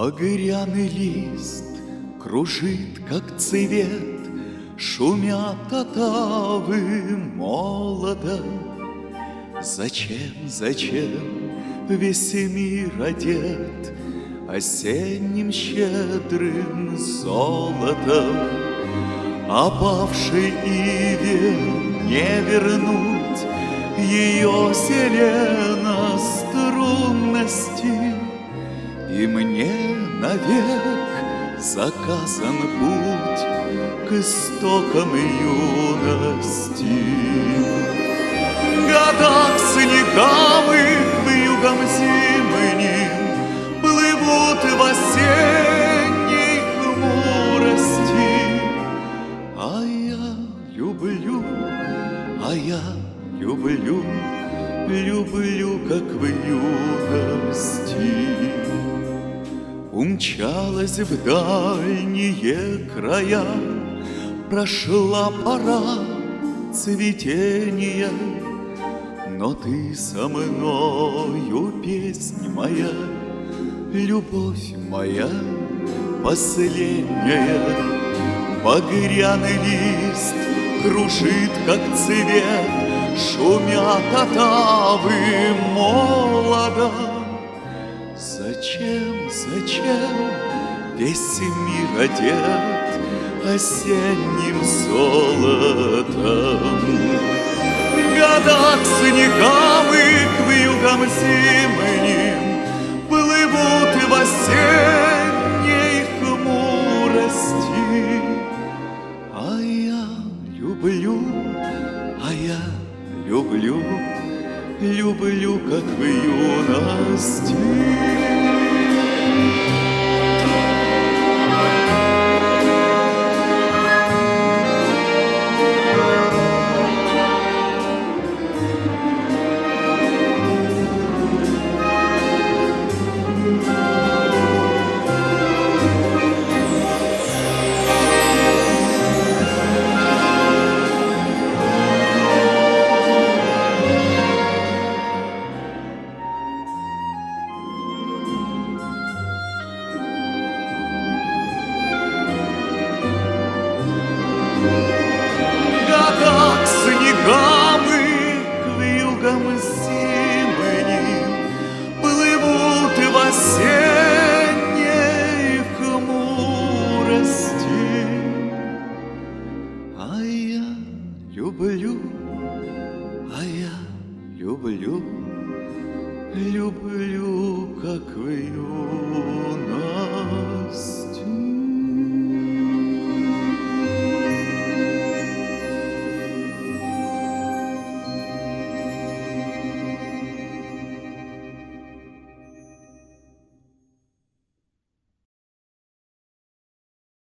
Багряный лист кружит, как цвет, Шумят отавы молода. Зачем весь мир одет Осенним щедрым золотом? Опавшей иве не вернуть Ее селенострунности, И мне навек заказан путь К истокам юности. Года к снегам и к вьюгам зимним Плывут в осенней хмурости. А я люблю, как в юности. Умчалась в дальние края, Прошла пора цветения, Но ты со мною, песнь моя, Любовь моя последняя. Багряный лист кружит, как цвет, Шумят отавы молода. Зачем весь мир одет Осенним золотом? Года к снегам и к вьюгам зимним Плывут в осенней хмурости. А я люблю, как в юности. Зимним плывут в осенней хмурости. А я люблю, как в юности.